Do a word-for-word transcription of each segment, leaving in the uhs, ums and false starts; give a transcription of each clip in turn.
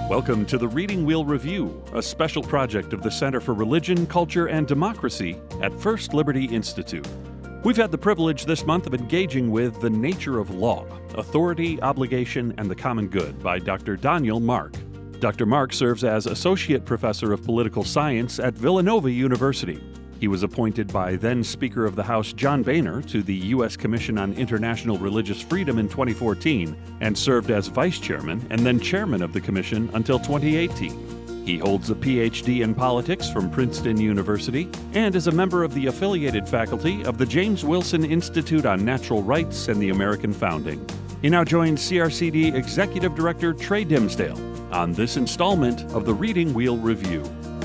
Welcome to the Reading Wheel Review, a special project of the Center for Religion, Culture, and Democracy at First Liberty Institute. We've had the privilege this month of engaging with The Nature of Law, Authority, Obligation, and the Common Good by Doctor Daniel Mark. Doctor Mark serves as Associate Professor of Political Science at Villanova University. He was appointed by then Speaker of the House John Boehner to the U S Commission on International Religious Freedom in twenty fourteen and served as Vice Chairman and then Chairman of the Commission until twenty eighteen. He holds a P H D in politics from Princeton University and is a member of the affiliated faculty of the James Wilson Institute on Natural Rights and the American Founding. He now joins C R C D Executive Director Trey Dimsdale on this installment of the Reading Wheel Review.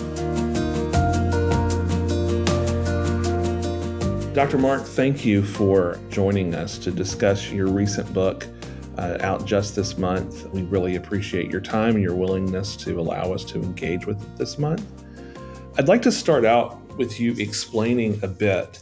Doctor Mark, thank you for joining us to discuss your recent book uh, out just this month. We really appreciate your time and your willingness to allow us to engage with it this month. I'd like to start out with you explaining a bit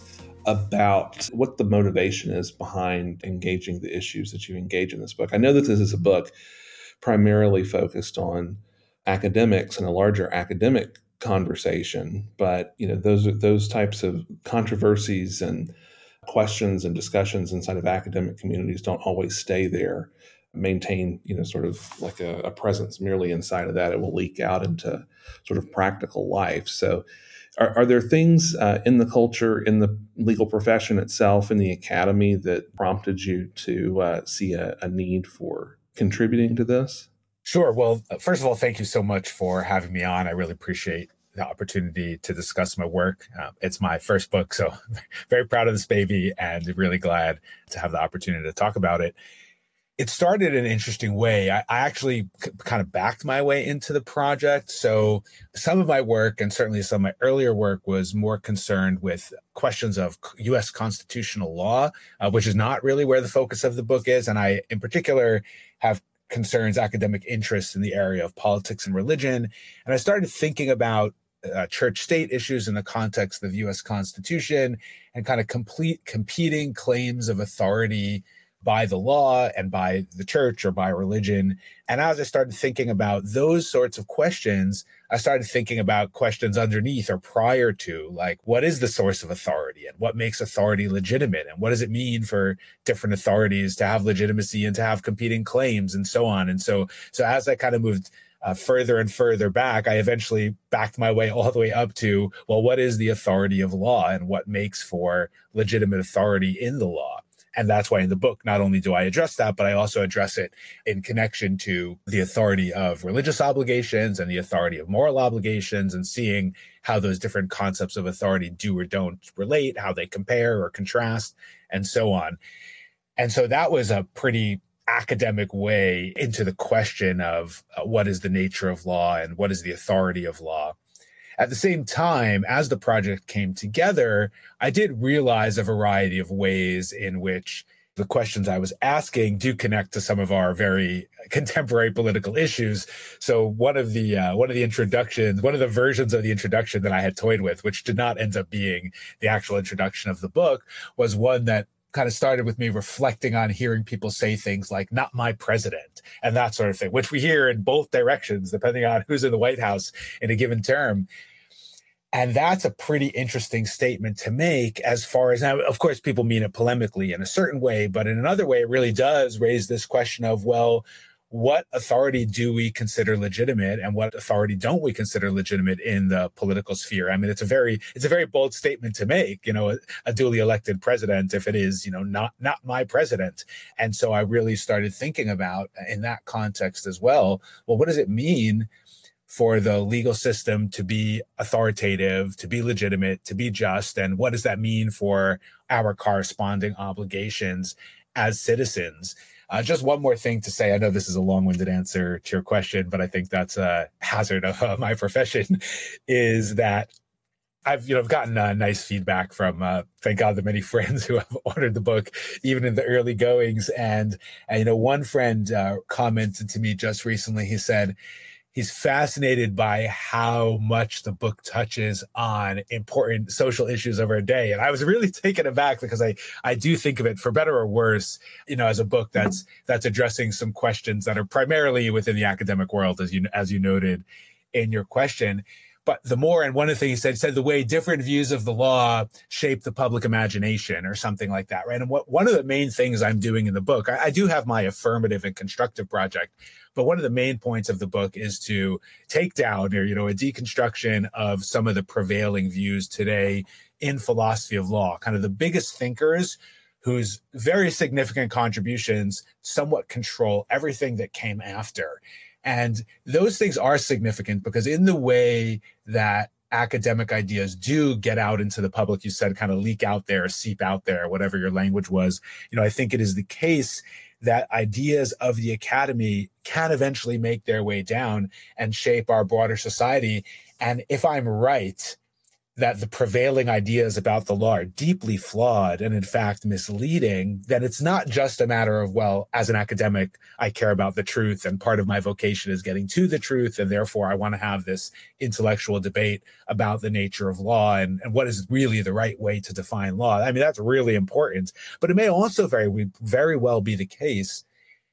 about what the motivation is behind engaging the issues that you engage in this book. I know that this is a book primarily focused on academics and a larger academic conversation, but you know those those types of controversies and questions and discussions inside of academic communities don't always stay there, maintain you know sort of like a, a presence merely inside of that. It will leak out into sort of practical life. So are, are there things uh, in the culture, in the legal profession itself, in the academy that prompted you to uh, see a, a need for contributing to this? Sure. Well, first of all, thank you so much for having me on. I really appreciate the opportunity to discuss my work. Uh, it's my first book, so very proud of this baby and really glad to have the opportunity to talk about it. It started in an interesting way. I, I actually c- kind of backed my way into the project. So some of my work, and certainly some of my earlier work, was more concerned with questions of U S constitutional law, uh, which is not really where the focus of the book is. And I, in particular, have concerns academic interests in the area of politics and religion. And I started thinking about uh, church-state issues in the context of the U S Constitution and kind of complete competing claims of authority by the law and by the church or by religion. And as I started thinking about those sorts of questions, I started thinking about questions underneath or prior to, like, what is the source of authority and what makes authority legitimate? And what does it mean for different authorities to have legitimacy and to have competing claims and so on? And so, so as I kind of moved uh, further and further back, I eventually backed my way all the way up to, well, what is the authority of law and what makes for legitimate authority in the law? And that's why in the book, not only do I address that, but I also address it in connection to the authority of religious obligations and the authority of moral obligations, and seeing how those different concepts of authority do or don't relate, how they compare or contrast, and so on. And so that was a pretty academic way into the question of uh, what is the nature of law and what is the authority of law. At the same time, as the project came together, I did realize a variety of ways in which the questions I was asking do connect to some of our very contemporary political issues. So one of the uh, one of the introductions, one of the versions of the introduction that I had toyed with, which did not end up being the actual introduction of the book, was one that kind of started with me reflecting on hearing people say things like, not my president, and that sort of thing, which we hear in both directions, depending on who's in the White House in a given term. And that's a pretty interesting statement to make as far as, now, of course, people mean it polemically in a certain way, but in another way, it really does raise this question of, well, what authority do we consider legitimate and what authority don't we consider legitimate in the political sphere? I mean, it's a very, it's a very bold statement to make, you know, a, a duly elected president, if it is, you know, not, not my president. And so I really started thinking about, in that context as well, well, what does it mean for the legal system to be authoritative, to be legitimate, to be just? And what does that mean for our corresponding obligations as citizens? Uh, just one more thing to say. I know this is a long-winded answer to your question, but I think that's a hazard of uh, my profession, is that I've, you know, I've gotten uh, nice feedback from, uh, thank God, the many friends who have ordered the book, even in the early goings. And, and you know, one friend uh, commented to me just recently. He said, he's fascinated by how much the book touches on important social issues of our day. And I was really taken aback because I, I do think of it, for better or worse, you know, as a book that's that's addressing some questions that are primarily within the academic world, as you as you noted in your question. But the more, and one of the things he said, said the way different views of the law shape the public imagination or something like that, right? And what one of the main things I'm doing in the book, I, I do have my affirmative and constructive project, but one of the main points of the book is to take down, or, you know, a deconstruction of some of the prevailing views today in philosophy of law, kind of the biggest thinkers whose very significant contributions somewhat control everything that came after. And those things are significant because in the way that academic ideas do get out into the public, you said, kind of leak out there, seep out there, whatever your language was, you know, I think it is the case that ideas of the academy can eventually make their way down and shape our broader society. And if I'm right, that the prevailing ideas about the law are deeply flawed and in fact misleading, then it's not just a matter of, well, as an academic, I care about the truth and part of my vocation is getting to the truth. And therefore I want to have this intellectual debate about the nature of law and, and what is really the right way to define law. I mean, that's really important, but it may also very, very well be the case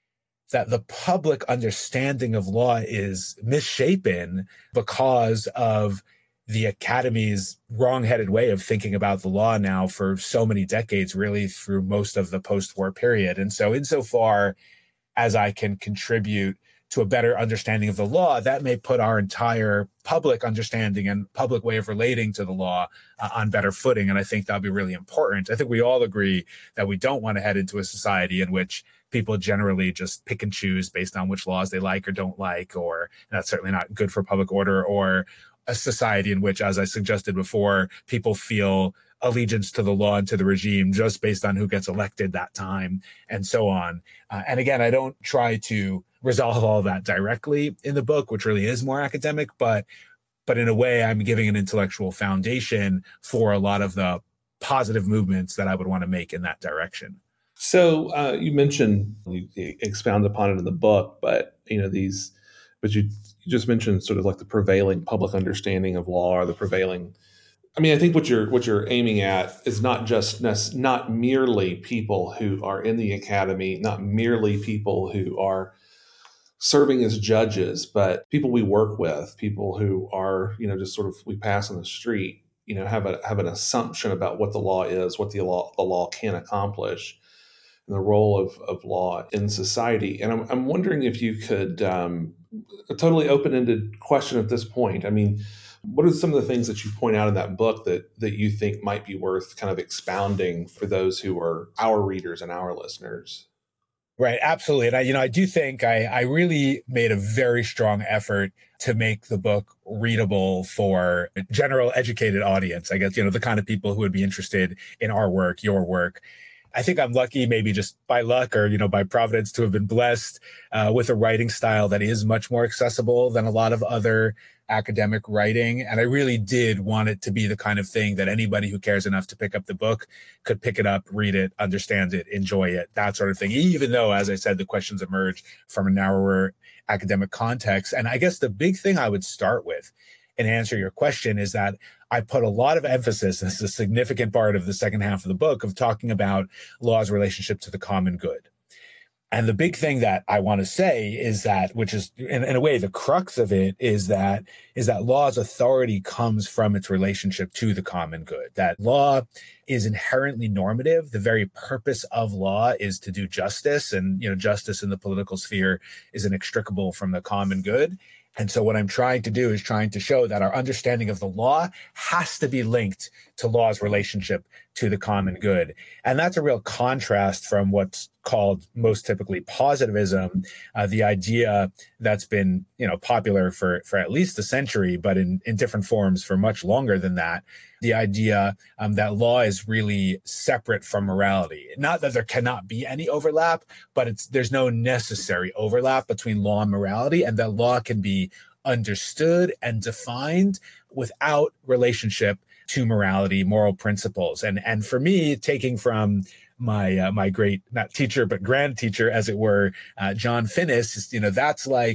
that the public understanding of law is misshapen because of the academy's wrong-headed way of thinking about the law now for so many decades, really through most of the post-war period. And so insofar as I can contribute to a better understanding of the law, that may put our entire public understanding and public way of relating to the law uh, on better footing. And I think that'll be really important. I think we all agree that we don't want to head into a society in which people generally just pick and choose based on which laws they like or don't like, or that's certainly not good for public order, or a society in which, as I suggested before, people feel allegiance to the law and to the regime just based on who gets elected that time and so on. Uh, and again, I don't try to resolve all of that directly in the book, which really is more academic, but but in a way, I'm giving an intellectual foundation for a lot of the positive movements that I would want to make in that direction. So uh, you mentioned, you expound upon it in the book, but you know these, but you you just mentioned sort of like the prevailing public understanding of law, or the prevailing. I mean, I think what you're what you're aiming at is not just not merely people who are in the academy, not merely people who are serving as judges, but people we work with, people who are, you know, just sort of we pass on the street, you know, have a have an assumption about what the law is, what the law the law can accomplish, and the role of, of law in society. And I'm I'm wondering if you could um, a totally open-ended question at this point. I mean, what are some of the things that you point out in that book that that you think might be worth kind of expounding for those who are our readers and our listeners? Right, absolutely. And I, you know, I do think I, I really made a very strong effort to make the book readable for a general educated audience. I guess, you know, the kind of people who would be interested in our work, your work. I think I'm lucky, maybe just by luck or, you know, by providence, to have been blessed uh, with a writing style that is much more accessible than a lot of other academic writing. And I really did want it to be the kind of thing that anybody who cares enough to pick up the book could pick it up, read it, understand it, enjoy it, that sort of thing. Even though, as I said, the questions emerge from a narrower academic context. And I guess the big thing I would start with and answer your question is that I put a lot of emphasis, this is a significant part of the second half of the book, of talking about law's relationship to the common good. And the big thing that I want to say is that, which is in, in a way, the crux of it is that, is that law's authority comes from its relationship to the common good. That law is inherently normative. The very purpose of law is to do justice, and, you know, justice in the political sphere is inextricable from the common good. And so what I'm trying to do is trying to show that our understanding of the law has to be linked to law's relationship to the common good. And that's a real contrast from what's called most typically positivism, uh, the idea that's been, you know, popular for, for at least a century, but in, in different forms for much longer than that. The idea um, that law is really separate from morality. Not that there cannot be any overlap, but it's there's no necessary overlap between law and morality, and that law can be understood and defined without relationship to morality, moral principles. And and for me, taking from my uh, my great, not teacher, but grand teacher, as it were, uh, John Finnis, you know, that's like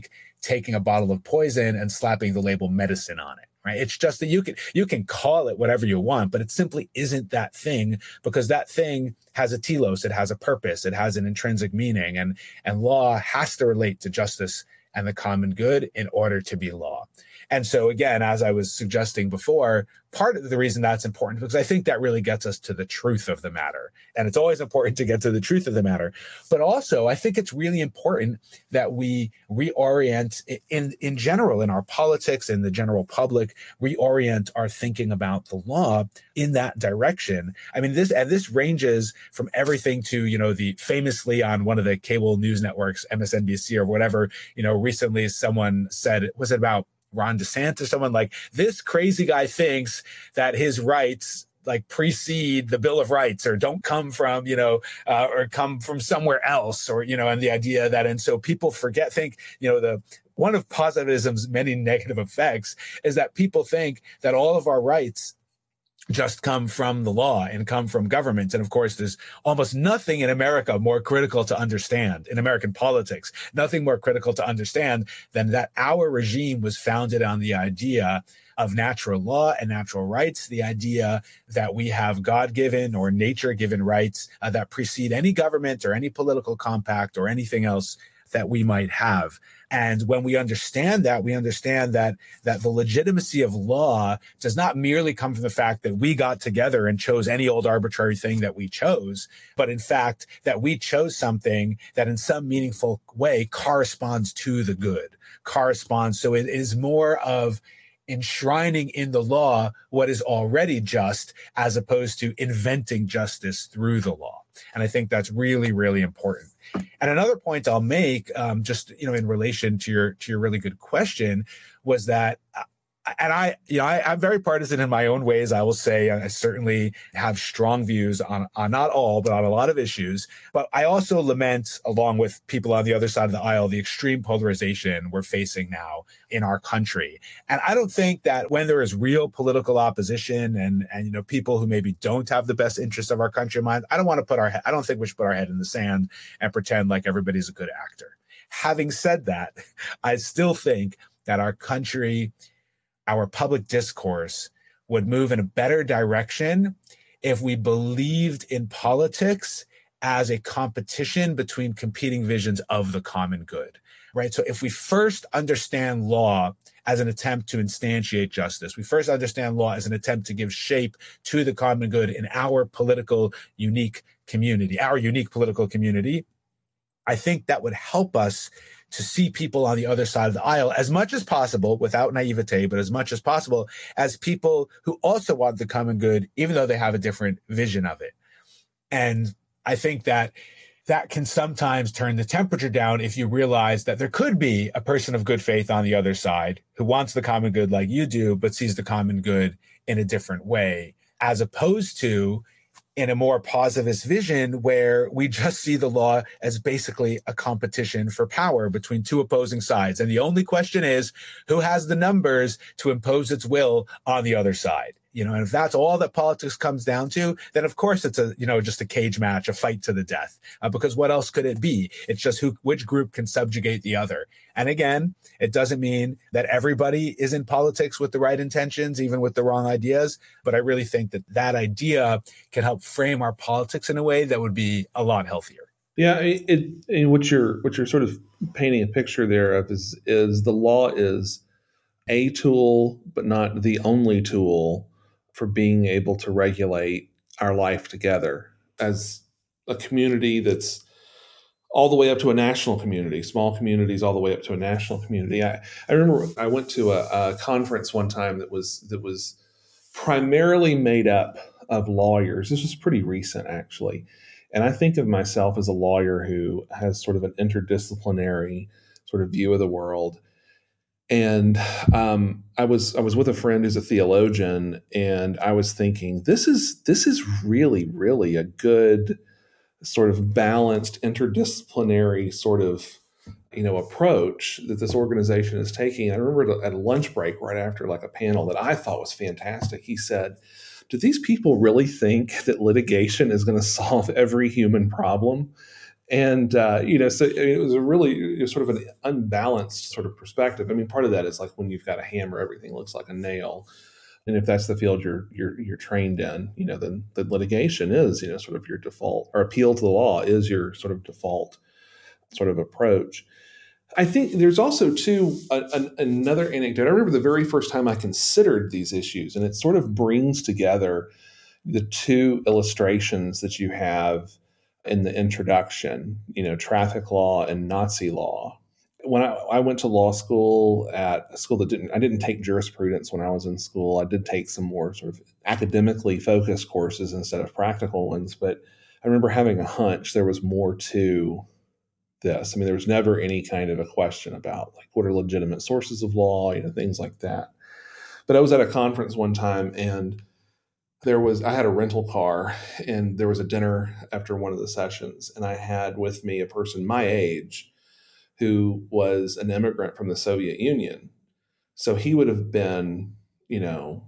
taking a bottle of poison and slapping the label medicine on it. Right. It's just that you can you can call it whatever you want, but it simply isn't that thing, because that thing has a telos, it has a purpose, it has an intrinsic meaning, and and law has to relate to justice and the common good in order to be law. And so, again, as I was suggesting before, part of the reason that's important, because I think that really gets us to the truth of the matter. And it's always important to get to the truth of the matter. But also, I think it's really important that we reorient in, in general, in our politics, in the general public, reorient our thinking about the law in that direction. I mean, this and this ranges from everything to, you know, the famously on one of the cable news networks, M S N B C or whatever, you know, recently someone said, was it about Ron DeSantis or someone, like, this crazy guy thinks that his rights like precede the Bill of Rights or don't come from, you know, uh, or come from somewhere else, or, you know, and the idea that, and so people forget, think, you know, the, one of positivism's many negative effects is that people think that all of our rights just come from the law and come from government. And of course, there's almost nothing in America more critical to understand, in American politics, nothing more critical to understand than that our regime was founded on the idea of natural law and natural rights, the idea that we have God-given or nature-given rights uh, that precede any government or any political compact or anything else that we might have. And when we understand that, we understand that that the legitimacy of law does not merely come from the fact that we got together and chose any old arbitrary thing that we chose, but in fact, that we chose something that in some meaningful way corresponds to the good, corresponds. So it is more of enshrining in the law what is already just, as opposed to inventing justice through the law. And I think that's really, really important. And another point I'll make, um, just, you know, in relation to your to your really good question, was that, uh, and I, you know, I, I'm very partisan in my own ways. I will say I certainly have strong views on, on not all, but on a lot of issues. But I also lament, along with people on the other side of the aisle, the extreme polarization we're facing now in our country. And I don't think that when there is real political opposition and, and, you know, people who maybe don't have the best interests of our country in mind, I don't want to put our, I don't think we should put our head in the sand and pretend like everybody's a good actor. Having said that, I still think that our country, our public discourse would move in a better direction if we believed in politics as a competition between competing visions of the common good, right? So if we first understand law as an attempt to instantiate justice, we first understand law as an attempt to give shape to the common good in our political unique community, our unique political community, I think that would help us to see people on the other side of the aisle as much as possible, without naivete, but as much as possible, as people who also want the common good, even though they have a different vision of it. And I think that that can sometimes turn the temperature down if you realize that there could be a person of good faith on the other side who wants the common good like you do, but sees the common good in a different way, as opposed to in a more positivist vision where we just see the law as basically a competition for power between two opposing sides. And the only question is who has the numbers to impose its will on the other side. You know, and if that's all that politics comes down to, then of course it's a, you know, just a cage match, a fight to the death, uh, because what else could it be? It's just who, which group can subjugate the other. And again, it doesn't mean that everybody is in politics with the right intentions, even with the wrong ideas. But I really think that that idea can help frame our politics in a way that would be a lot healthier. Yeah, it, it, what you're what you're sort of painting a picture there of is is the law is a tool, but not the only tool for being able to regulate our life together as a community that's all the way up to a national community, small communities all the way up to a national community. I, I remember I went to a, a conference one time that was that was primarily made up of lawyers. This was pretty recent, actually. And I think of myself as a lawyer who has sort of an interdisciplinary sort of view of the world. And um, I was I was with a friend who's a theologian, and I was thinking, this is this is really, really a good sort of balanced interdisciplinary sort of, you know, approach that this organization is taking. I remember at a lunch break right after like a panel that I thought was fantastic. He said, do these people really think that litigation is going to solve every human problem? And, uh, you know, so it was a really it was sort of an unbalanced sort of perspective. I mean, part of that is like when you've got a hammer, everything looks like a nail. And if that's the field you're you're you're trained in, you know, then the litigation is, you know, sort of your default, or appeal to the law is your sort of default sort of approach. I think there's also too a, a, another anecdote. I remember the very first time I considered these issues, and it sort of brings together the two illustrations that you have in the introduction, you know, traffic law and Nazi law. When I, I went to law school at a school that didn't, I didn't take jurisprudence when I was in school. I did take some more sort of academically focused courses instead of practical ones. But I remember having a hunch there was more to this. I mean, there was never any kind of a question about like what are legitimate sources of law, you know, things like that. But I was at a conference one time, and there was I had a rental car, and there was a dinner after one of the sessions, and I had with me a person my age who was an immigrant from the Soviet Union. So he would have been, you know,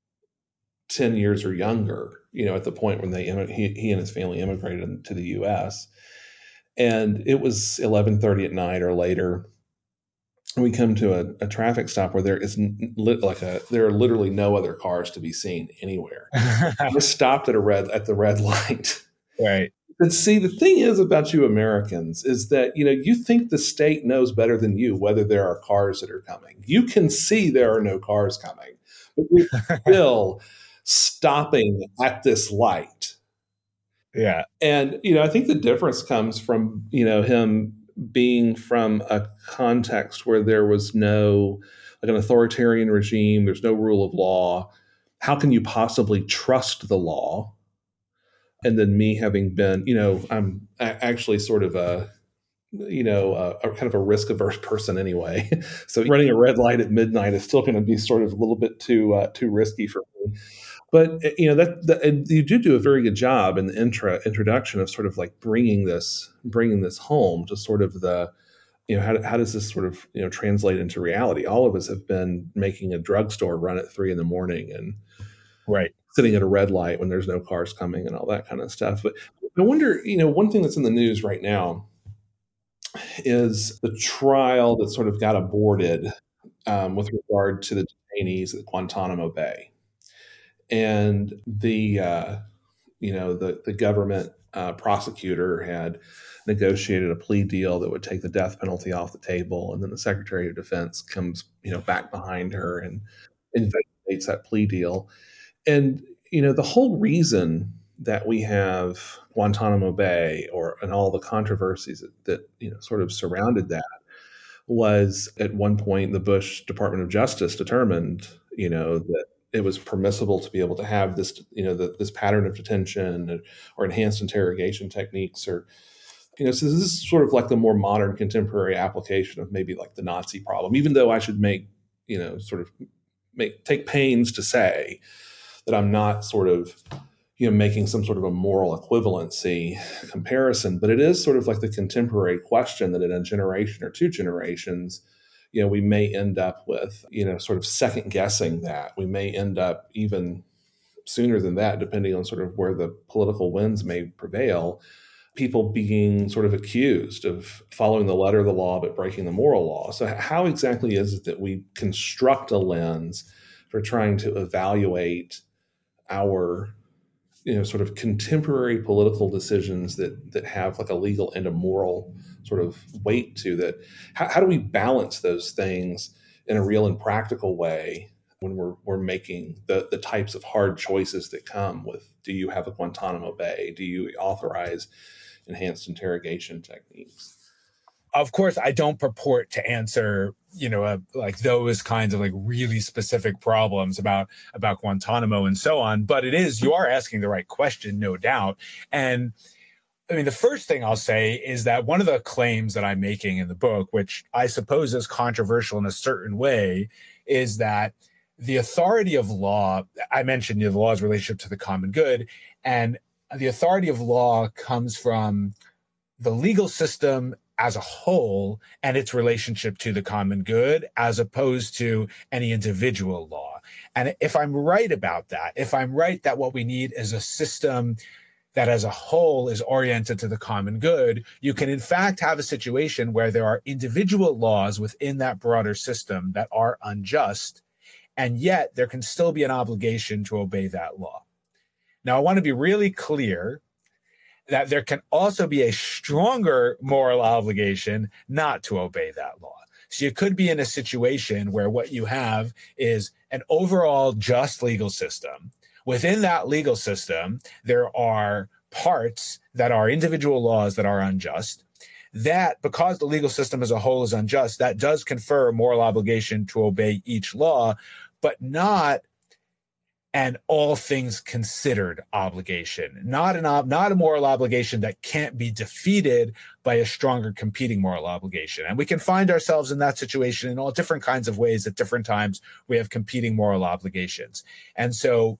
ten years or younger, you know, at the point when they he, he and his family immigrated to the U S. And it was eleven thirty at night or later. And we come to a, a traffic stop where there is lit, like a there are literally no other cars to be seen anywhere. We stopped at a red at the red light. Right. But see, the thing is about you Americans is that, you know, you think the state knows better than you whether there are cars that are coming. You can see there are no cars coming, but you're still stopping at this light. Yeah. And, you know, I think the difference comes from, you know, him being from a context where there was no, like an authoritarian regime, there's no rule of law. How can you possibly trust the law? And then me having been, you know, I'm actually sort of a, you know, a, a kind of a risk averse person anyway. So running a red light at midnight is still going to be sort of a little bit too uh, too risky for me. But you know that, that you do do a very good job in the intro introduction of sort of like bringing this bringing this home to sort of the, you know, how how does this sort of, you know, translate into reality? All of us have been making a drugstore run at three in the morning and right. sitting at a red light when there's no cars coming and all that kind of stuff. But I wonder, you know, one thing that's in the news right now is the trial that sort of got aborted um, with regard to the detainees at Guantanamo Bay. And the, uh, you know, the, the government uh, prosecutor had negotiated a plea deal that would take the death penalty off the table. And then the Secretary of Defense comes, you know, back behind her and investigates that plea deal. And, you know, the whole reason that we have Guantanamo Bay or and all the controversies that, that, you know, sort of surrounded that was at one point the Bush Department of Justice determined, you know, that it was permissible to be able to have this, you know, the, this pattern of detention or enhanced interrogation techniques or, you know, so this is sort of like the more modern contemporary application of maybe like the Nazi problem, even though I should make, you know, sort of make take pains to say that I'm not sort of, you know, making some sort of a moral equivalency comparison, but it is sort of like the contemporary question that in a generation or two generations, you know, we may end up with, you know, sort of second guessing that. We may end up even sooner than that, depending on sort of where the political winds may prevail, people being sort of accused of following the letter of the law but breaking the moral law. So how exactly is it that we construct a lens for trying to evaluate our, you know, sort of contemporary political decisions that that have like a legal and a moral sort of weight to that? How, how do we balance those things in a real and practical way when we're we're making the the types of hard choices that come with, do you have a Guantanamo Bay? Do you authorize enhanced interrogation techniques? Of course, I don't purport to answer, you know, uh, like those kinds of like really specific problems about about Guantanamo and so on. But it is, you are asking the right question, no doubt. And I mean, the first thing I'll say is that one of the claims that I'm making in the book, which I suppose is controversial in a certain way, is that the authority of law, I mentioned, you know, the law's relationship to the common good, and the authority of law comes from the legal system as a whole and its relationship to the common good, as opposed to any individual law. And if I'm right about that, if I'm right that what we need is a system that as a whole is oriented to the common good, you can in fact have a situation where there are individual laws within that broader system that are unjust, and yet there can still be an obligation to obey that law. Now, I want to be really clear that there can also be a stronger moral obligation not to obey that law. So you could be in a situation where what you have is an overall just legal system. Within that legal system, there are parts that are individual laws that are unjust. That, because the legal system as a whole is unjust, that does confer a moral obligation to obey each law, but not an all things considered obligation, not an ob- not a moral obligation that can't be defeated by a stronger competing moral obligation. And we can find ourselves in that situation in all different kinds of ways at different times. We have competing moral obligations. And so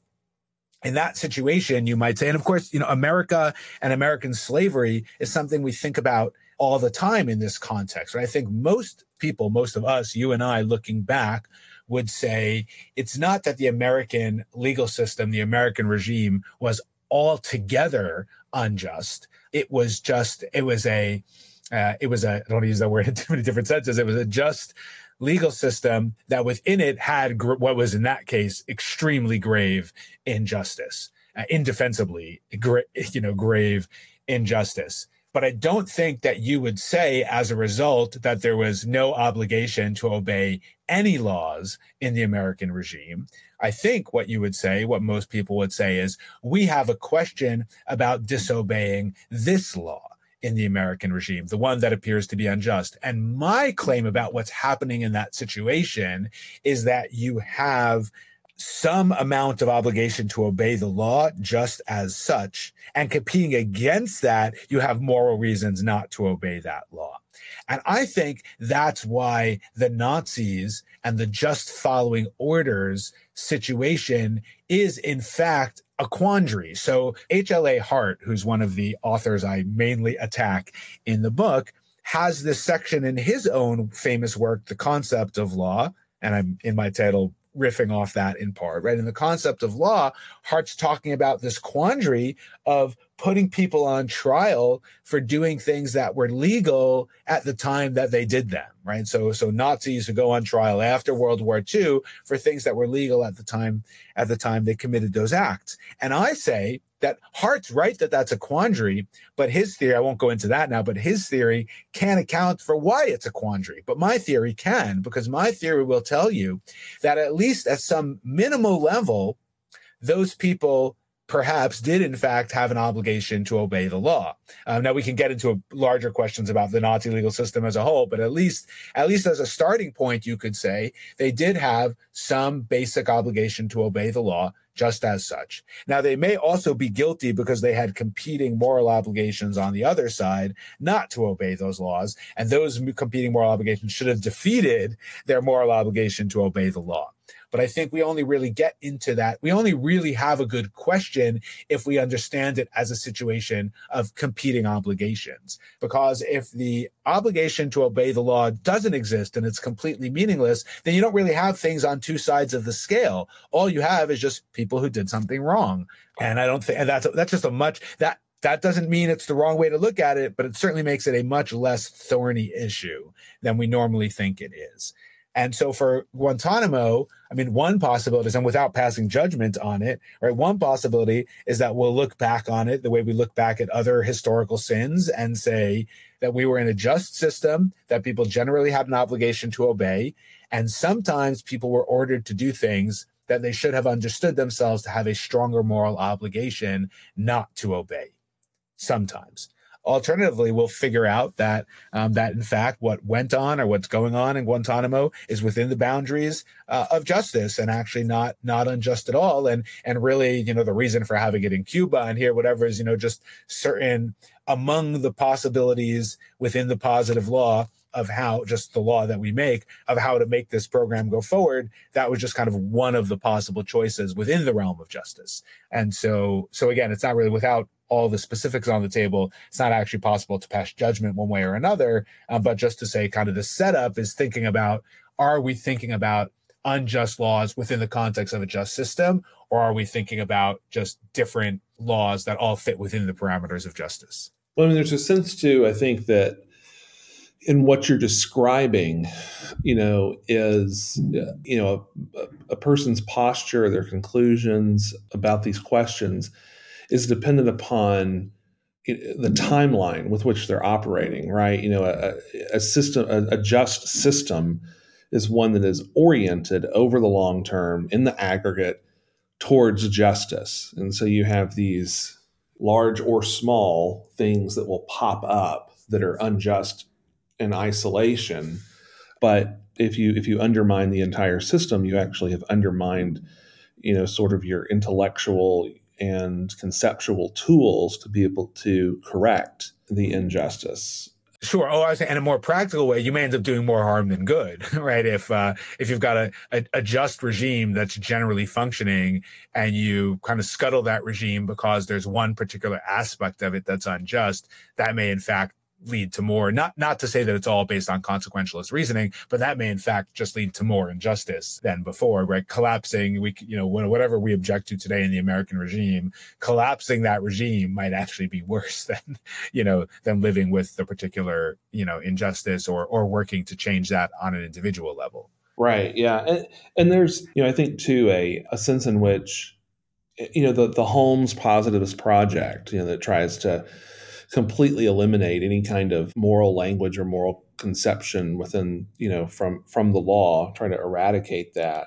in that situation, you might say, and of course, you know, America and American slavery is something we think about all the time in this context, right? I think most people, most of us, you and I, looking back, would say it's not that the American legal system, the American regime was altogether unjust. It was just, it was a, uh, it was a, I don't want to use that word in too many different senses. It was a just legal system that within it had gr- what was in that case extremely grave injustice, uh, indefensibly, gra- you know, grave injustice. But I don't think that you would say as a result that there was no obligation to obey any laws in the American regime. I think what you would say, what most people would say is, we have a question about disobeying this law in the American regime, the one that appears to be unjust. And my claim about what's happening in that situation is that you have some amount of obligation to obey the law just as such, and competing against that, you have moral reasons not to obey that law. And I think that's why the Nazis and the just following orders situation is in fact a quandary. So H L A Hart, who's one of the authors I mainly attack in the book, has this section in his own famous work, The Concept of Law, and I'm in my title riffing off that in part, right? In The Concept of Law, Hart's talking about this quandary of putting people on trial for doing things that were legal at the time that they did them, right? So, so Nazis who go on trial after World War Two for things that were legal at the time, at the time they committed those acts. And I say that Hart's right that that's a quandary, but his theory, I won't go into that now, but his theory can't account for why it's a quandary. But my theory can, because my theory will tell you that at least at some minimal level, those people perhaps did in fact have an obligation to obey the law. Um, now we can get into a larger questions about the Nazi legal system as a whole, but at least, at least as a starting point, you could say they did have some basic obligation to obey the law just as such. Now, they may also be guilty because they had competing moral obligations on the other side not to obey those laws, and those competing moral obligations should have defeated their moral obligation to obey the law. But I think we only really get into that. We only really have a good question if we understand it as a situation of competing obligations. Because if the obligation to obey the law doesn't exist and it's completely meaningless, then you don't really have things on two sides of the scale. All you have is just people who did something wrong. And I don't think, and that's, that's just a much, that, That doesn't mean it's the wrong way to look at it, but it certainly makes it a much less thorny issue than we normally think it is. And so for Guantanamo, I mean, one possibility is, and without passing judgment on it, right, one possibility is that we'll look back on it the way we look back at other historical sins and say that we were in a just system, that people generally had an obligation to obey, and sometimes people were ordered to do things that they should have understood themselves to have a stronger moral obligation not to obey. Sometimes. Alternatively, we'll figure out that um, that in fact what went on or what's going on in Guantanamo is within the boundaries uh, of justice and actually not not unjust at all. And and really, you know, the reason for having it in Cuba and here, whatever is, you know, just certain among the possibilities within the positive law of how just the law that we make of how to make this program go forward. That was just kind of one of the possible choices within the realm of justice. And so, so again, it's not really without all the specifics on the table. It's not actually possible to pass judgment one way or another. Um, but just to say kind of the setup is thinking about, are we thinking about unjust laws within the context of a just system, or are we thinking about just different laws that all fit within the parameters of justice. Well, I mean, there's a sense too, I think, that in what you're describing, you know, is, you know, a, a person's posture, their conclusions about these questions is dependent upon the timeline with which they're operating, right? You know, a, a system, a, a just system is one that is oriented over the long term in the aggregate towards justice. And so you have these large or small things that will pop up that are unjust in isolation. But if you if you undermine the entire system, you actually have undermined, you know, sort of your intellectual and conceptual tools to be able to correct the injustice. Sure. Oh, I was saying, in a more practical way, you may end up doing more harm than good, right? If uh, if you've got a, a, a just regime that's generally functioning and you kind of scuttle that regime because there's one particular aspect of it that's unjust, that may in fact lead to more, not not to say that it's all based on consequentialist reasoning, but that may in fact just lead to more injustice than before, right? Collapsing, we, you know, whatever we object to today in the American regime, collapsing that regime might actually be worse than, you know, than living with the particular, you know, injustice or or working to change that on an individual level. Right. Yeah. And, and there's, you know, I think too, a, a sense in which, you know, the, the Holmes Positivist Project, you know, that tries to completely eliminate any kind of moral language or moral conception within, you know, from from the law, try to eradicate that,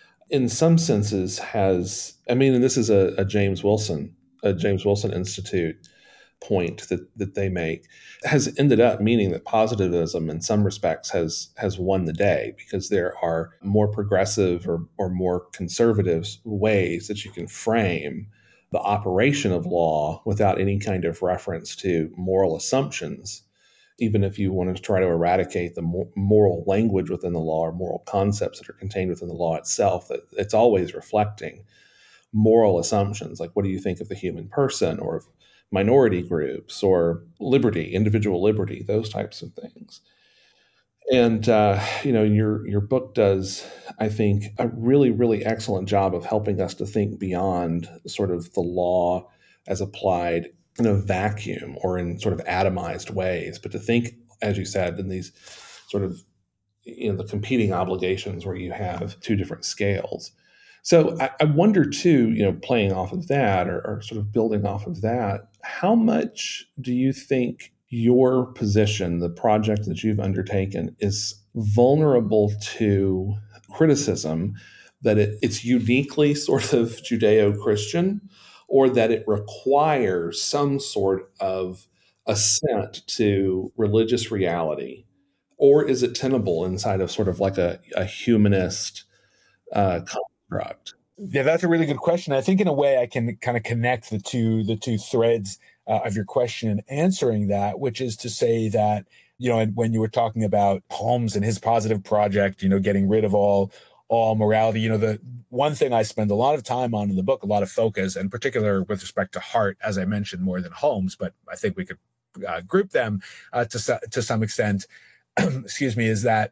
in some senses has, I mean, and this is a, a James Wilson, a James Wilson Institute point that that they make, has ended up meaning that positivism in some respects has has won the day, because there are more progressive or, or more conservative ways that you can frame the operation of law without any kind of reference to moral assumptions, even if you want to try to eradicate the moral language within the law or moral concepts that are contained within the law itself, that it's always reflecting moral assumptions. Like, what do you think of the human person, or of minority groups, or liberty, individual liberty, those types of things. And, uh, you know, your your book does, I think, a really, really excellent job of helping us to think beyond sort of the law as applied in a vacuum or in sort of atomized ways, but to think, as you said, in these sort of, you know, the competing obligations where you have two different scales. So I, I wonder too, you know, playing off of that, or, or sort of building off of that, how much do you think your position, the project that you've undertaken, is vulnerable to criticism that it, it's uniquely sort of Judeo-Christian, or that it requires some sort of assent to religious reality? Or is it tenable inside of sort of like a, a humanist uh, construct? Yeah, that's a really good question. I think in a way I can kind of connect the two the two threads uh, of your question and answering that, which is to say that, you know, when you were talking about Holmes and his positive project, you know, getting rid of all all morality, you know, the one thing I spend a lot of time on in the book, a lot of focus, in particular with respect to Hart, as I mentioned, more than Holmes, but I think we could uh, group them uh, to to some extent. Excuse me, is that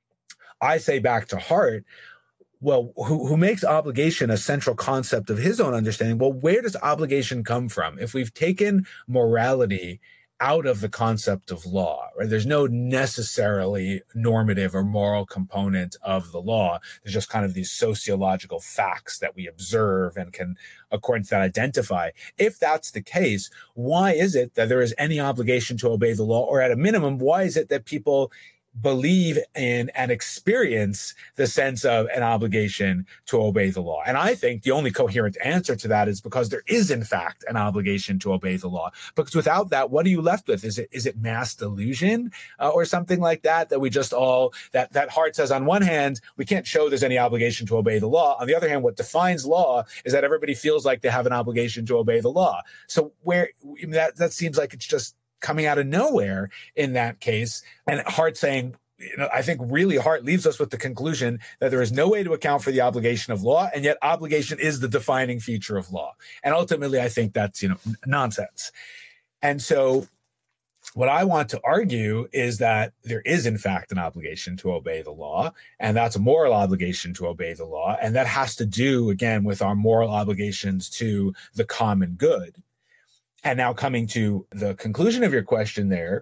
I say back to Hart, well, who, who makes obligation a central concept of his own understanding? Well, where does obligation come from? If we've taken morality out of the concept of law, right? There's no necessarily normative or moral component of the law. There's just kind of these sociological facts that we observe and can, according to that, identify. If that's the case, why is it that there is any obligation to obey the law? Or at a minimum, why is it that people believe in and experience the sense of an obligation to obey the law? And I think the only coherent answer to that is because there is, in fact, an obligation to obey the law. Because without that, what are you left with? Is it is it mass delusion uh, or something like that, that we just all, that, that Hart says, on one hand, we can't show there's any obligation to obey the law. On the other hand, what defines law is that everybody feels like they have an obligation to obey the law. So where that, that seems like it's just coming out of nowhere in that case. And Hart saying, you know, I think really Hart leaves us with the conclusion that there is no way to account for the obligation of law, and yet obligation is the defining feature of law. And ultimately, I think that's, you know, nonsense. And so What I want to argue is that there is, in fact, an obligation to obey the law, and that's a moral obligation to obey the law. And that has to do, again, with our moral obligations to the common good. And now coming to the conclusion of your question there,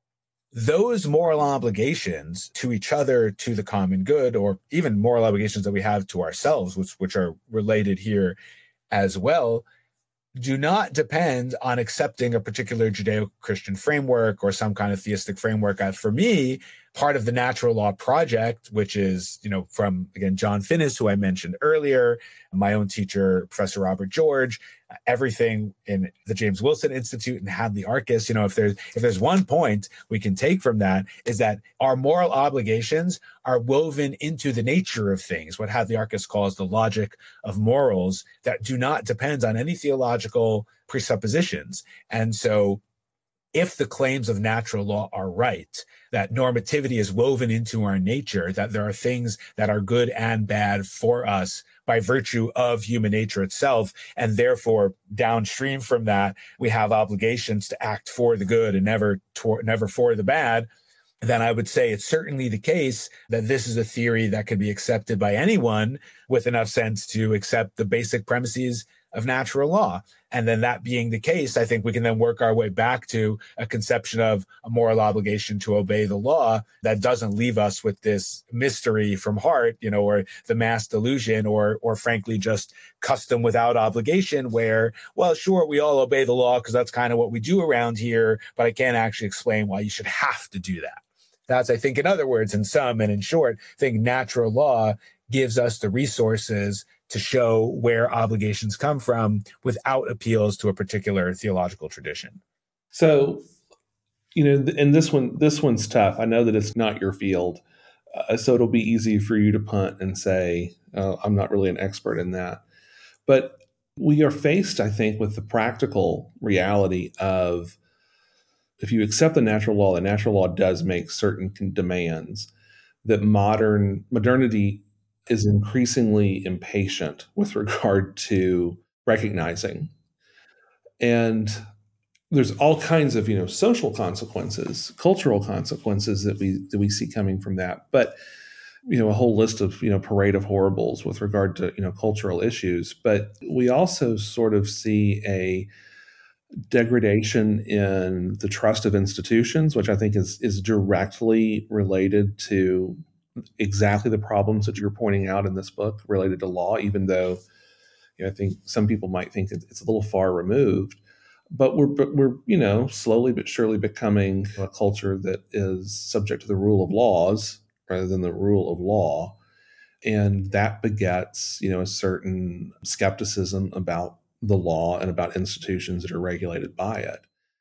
those moral obligations to each other, to the common good, or even moral obligations that we have to ourselves, which, which are related here as well, do not depend on accepting a particular Judeo-Christian framework or some kind of theistic framework. Uh, for me, part of the Natural Law Project, which is, you know, from, again, John Finnis, who I mentioned earlier, my own teacher, Professor Robert George, uh, everything in the James Wilson Institute and Hadley Arkes, you know, if there's, if there's one point we can take from that is that our moral obligations are woven into the nature of things, what Hadley Arkes calls the logic of morals, that do not depend on any theological presuppositions. And so if the claims of natural law are right, that normativity is woven into our nature, that there are things that are good and bad for us by virtue of human nature itself, and therefore downstream from that, we have obligations to act for the good and never toward, never for the bad, then I would say it's certainly the case that this is a theory that could be accepted by anyone with enough sense to accept the basic premises of natural law. And then that being the case, I think we can then work our way back to a conception of a moral obligation to obey the law that doesn't leave us with this mystery from heart, you know, or the mass delusion, or, or frankly, just custom without obligation where, well, sure, we all obey the law because that's kind of what we do around here, but I can't actually explain why you should have to do that. That's, I think, in other words, in sum and in short, I think natural law gives us the resources to show where obligations come from without appeals to a particular theological tradition. So, you know, and this one, this one's tough. I know that it's not your field, uh, so it'll be easy for you to punt and say, oh, I'm not really an expert in that. But we are faced, I think, with the practical reality of, if you accept the natural law, the natural law does make certain demands that modern modernity is increasingly impatient with regard to recognizing. And there's all kinds of, you know, social consequences, cultural consequences that we that we see coming from that. But, you know, a whole list of, you know, parade of horribles with regard to, you know, cultural issues. But we also sort of see a degradation in the trust of institutions, which I think is is directly related to exactly the problems that you're pointing out in this book related to law, even though, you know, I think some people might think it's a little far removed. But we're but we're, you know, slowly but surely becoming a culture that is subject to the rule of laws rather than the rule of law. And that begets, you know, a certain skepticism about the law and about institutions that are regulated by it.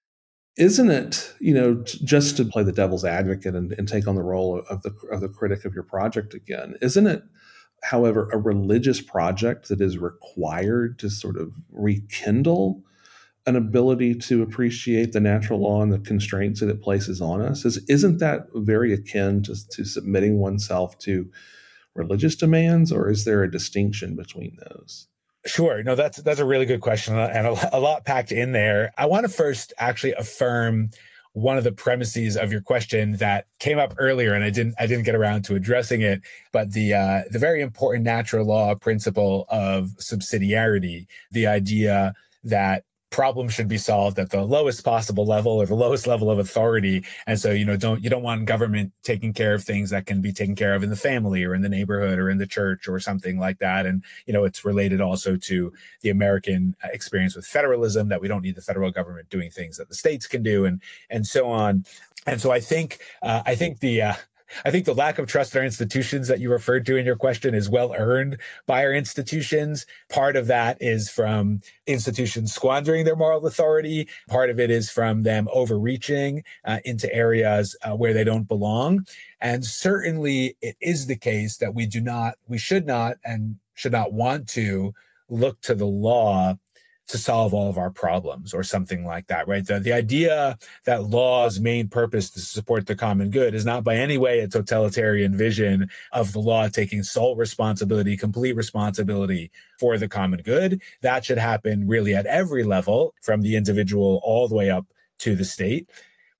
Isn't it, you know, just to play the devil's advocate and, and take on the role of the of the critic of your project again, isn't it, however, a religious project that is required to sort of rekindle an ability to appreciate the natural law and the constraints that it places on us? Is, isn't that very akin to, to submitting oneself to religious demands, or is there a distinction between those? Sure. No, that's that's a really good question and a, a lot packed in there. I want to first actually affirm one of the premises of your question that came up earlier, and I didn't I didn't get around to addressing it. But the uh, the very important natural law principle of subsidiarity, the idea that problems should be solved at the lowest possible level or the lowest level of authority. And so, you know, don't you don't want government taking care of things that can be taken care of in the family or in the neighborhood or in the church or something like that. And, you know, it's related also to the American experience with federalism, that we don't need the federal government doing things that the states can do, and and so on. And so I think uh, I think the uh, I think the lack of trust in our institutions that you referred to in your question is well earned by our institutions. Part of that is from institutions squandering their moral authority. Part of it is from them overreaching uh, into areas uh, where they don't belong. And certainly it is the case that we do not, we should not and should not want to look to the law to solve all of our problems or something like that, right? The, the idea that law's main purpose is to support the common good is not by any way a totalitarian vision of the law taking sole responsibility, complete responsibility for the common good. That should happen really at every level, from the individual all the way up to the state.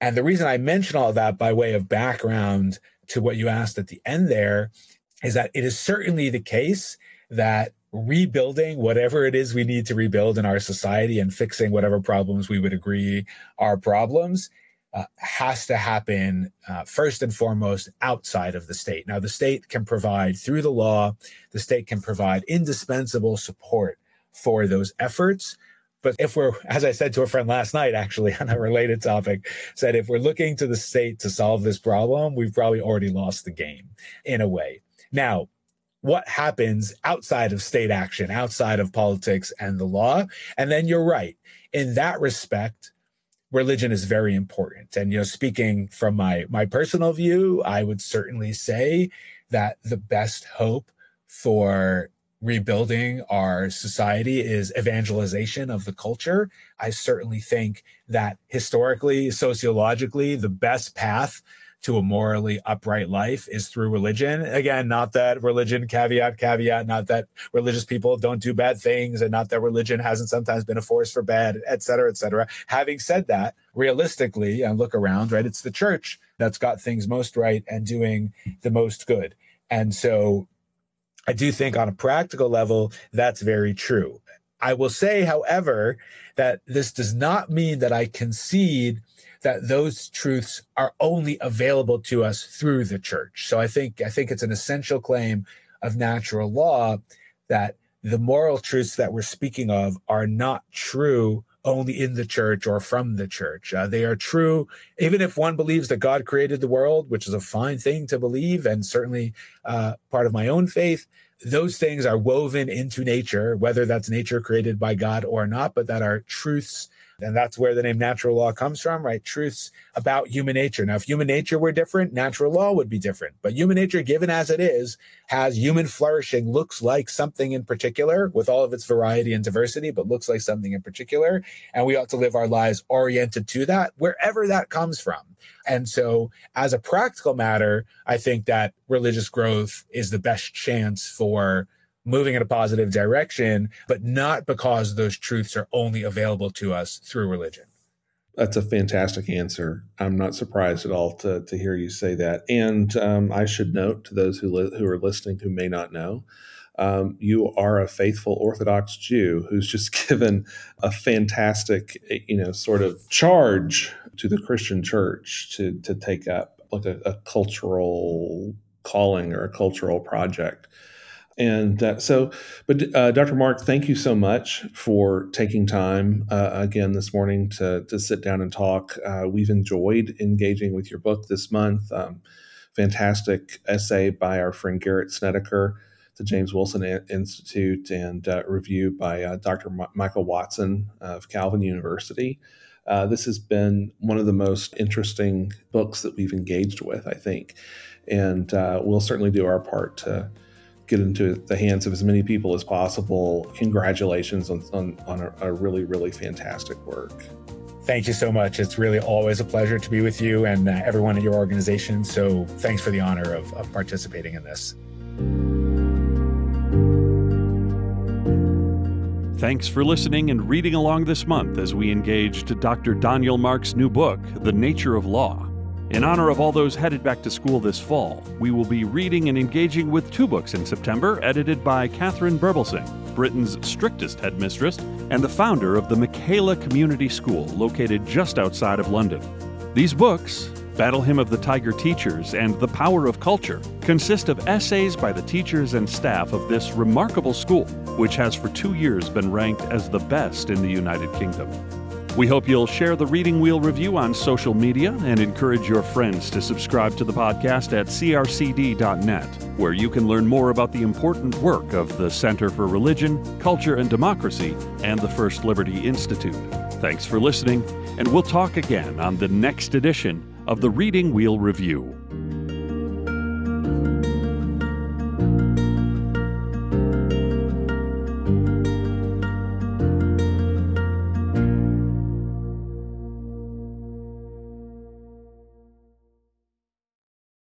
And the reason I mention all of that by way of background to what you asked at the end there is that it is certainly the case that rebuilding whatever it is we need to rebuild in our society and fixing whatever problems we would agree are problems uh, has to happen uh, first and foremost outside of the state. Now, the state can provide, through the law, the state can provide indispensable support for those efforts. But if we're, as I said to a friend last night, actually, on a related topic, said if we're looking to the state to solve this problem, we've probably already lost the game in a way. Now, what happens outside of state action, outside of politics and the law? And then you're right. In that respect, religion is very important. And, you know, speaking from my, my personal view, I would certainly say that the best hope for rebuilding our society is evangelization of the culture. I certainly think that historically, sociologically, the best path to a morally upright life is through religion. Again, not that religion, caveat, caveat, not that religious people don't do bad things and not that religion hasn't sometimes been a force for bad, et cetera, et cetera. Having said that, realistically, and look around, right, it's the church that's got things most right and doing the most good. And so I do think on a practical level, that's very true. I will say, however, that this does not mean that I concede that those truths are only available to us through the church. So I think I think it's an essential claim of natural law that the moral truths that we're speaking of are not true only in the church or from the church. Uh, they are true, even if one believes that God created the world, which is a fine thing to believe, and certainly uh, part of my own faith. Those things are woven into nature, whether that's nature created by God or not, but that are truths. And that's where the name natural law comes from, right? Truths about human nature. Now, if human nature were different, natural law would be different. But human nature, given as it is, has human flourishing, looks like something in particular with all of its variety and diversity, but looks like something in particular. And we ought to live our lives oriented to that, wherever that comes from. And so as a practical matter, I think that religious growth is the best chance for moving in a positive direction, but not because those truths are only available to us through religion. That's a fantastic answer. I'm not surprised at all to, to hear you say that. And um, I should note to those who li- who are listening who may not know, um, you are a faithful Orthodox Jew who's just given a fantastic, you know, sort of charge to the Christian church to to take up like a, a cultural calling or a cultural project. And uh, so, but uh, Doctor Mark, thank you so much for taking time uh, again this morning to to sit down and talk. Uh, we've enjoyed engaging with your book this month. Um, fantastic essay by our friend Garrett Snedeker, the James Wilson a- Institute, and uh, review by uh, Doctor M- Michael Watson of Calvin University. Uh, this has been one of the most interesting books that we've engaged with, I think, and uh, we'll certainly do our part to get into the hands of as many people as possible. Congratulations on, on, on a, a really, really fantastic work. Thank you so much. It's really always a pleasure to be with you and uh, everyone at your organization. So thanks for the honor of, of participating in this. Thanks for listening and reading along this month as we engaged Doctor Daniel Mark's new book, The Nature of Law. In honor of all those headed back to school this fall, we will be reading and engaging with two books in September edited by Catherine Berbelsing, Britain's strictest headmistress and the founder of the Michaela Community School located just outside of London. These books, Battle Hymn of the Tiger Teachers and The Power of Culture, consist of essays by the teachers and staff of this remarkable school, which has for two years been ranked as the best in the United Kingdom. We hope you'll share the Reading Wheel Review on social media and encourage your friends to subscribe to the podcast at c r c d dot net, where you can learn more about the important work of the Center for Religion, Culture, and Democracy and the First Liberty Institute. Thanks for listening, and we'll talk again on the next edition of the Reading Wheel Review.